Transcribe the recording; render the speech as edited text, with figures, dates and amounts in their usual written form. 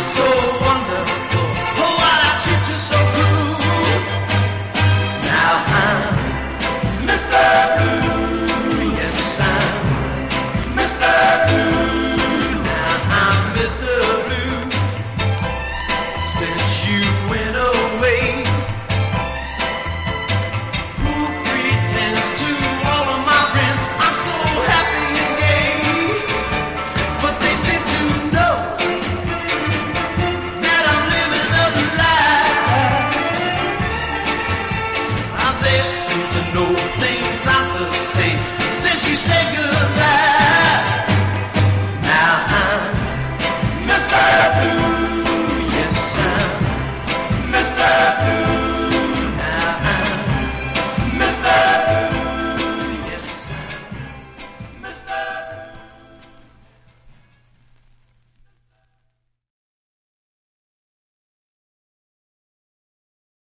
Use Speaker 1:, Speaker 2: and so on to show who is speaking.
Speaker 1: so wonderful. Oh, why I treat you so cruel. Now I'm Mr. Blue. Yes, I'm Mr. Blue. Now I'm Mr. Blue. Since you went away, who pretends to all of my friends I'm so happy and gay? But they seem to know that I'm living a lie. They seem to know things